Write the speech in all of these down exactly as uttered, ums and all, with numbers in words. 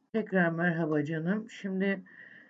Tekrar merhaba canım. Şimdi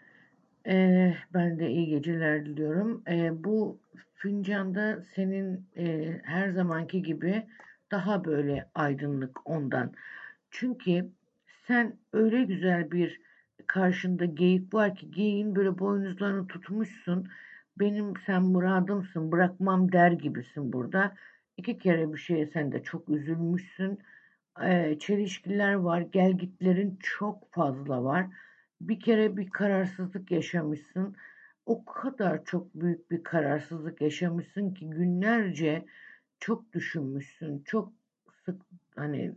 eee, ben de iyi geceler diliyorum. Eee, bu fincanda senin eee, her zamanki gibi daha böyle aydınlık ondan. Çünkü sen öyle güzel bir karşında geyik var ki geyiğin böyle boynuzlarını tutmuşsun. Benim sen muradımsın bırakmam der gibisin burada. İki kere bir şeye sen de çok üzülmüşsün. Eee, çelişkiler var, gelgitlerin çok fazla var. Bir kere bir kararsızlık yaşamışsın. O kadar çok büyük bir kararsızlık yaşamışsın ki günlerce çok düşünmüşsün. Çok sık hani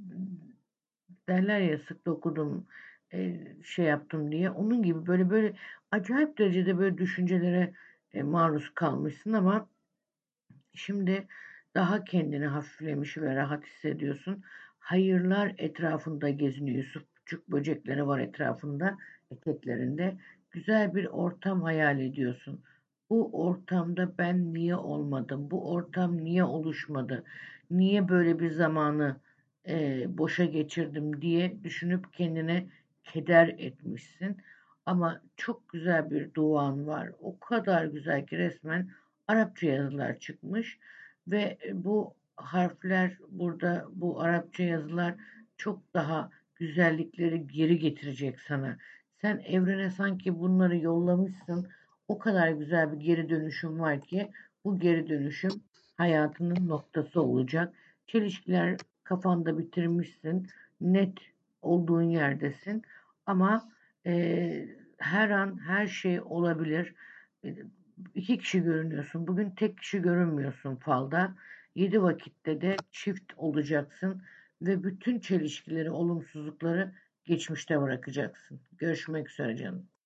derler ya sık dokudum e, şey yaptım diye. Onun gibi böyle böyle acayip derecede böyle düşüncelere e, maruz kalmışsın ama şimdi daha kendini hafiflemiş ve rahat hissediyorsun. Hayırlar etrafında geziniyor. Yusufçuk böcekleri var etrafında, eteklerinde. Güzel bir ortam hayal ediyorsun. Bu ortamda ben niye olmadım? Bu ortam niye oluşmadı? Niye böyle bir zamanı e, boşa geçirdim diye düşünüp kendine keder etmişsin. Ama çok güzel bir duan var. O kadar güzel ki resmen Arapça yazılar çıkmış ve bu harfler burada bu Arapça yazılar çok daha güzellikleri geri getirecek sana. Sen evrene sanki bunları yollamışsın. O kadar güzel bir geri dönüşüm var ki bu geri dönüşüm hayatının noktası olacak. Çelişkiler kafanda bitirmişsin. Net olduğun yerdesin. Ama eee, her an her şey olabilir. E, iki kişi görünüyorsun. Bugün tek kişi görünmüyorsun falda. Yedi vakitte de çift olacaksın ve bütün çelişkileri, olumsuzlukları geçmişte bırakacaksın. Görüşmek üzere canım.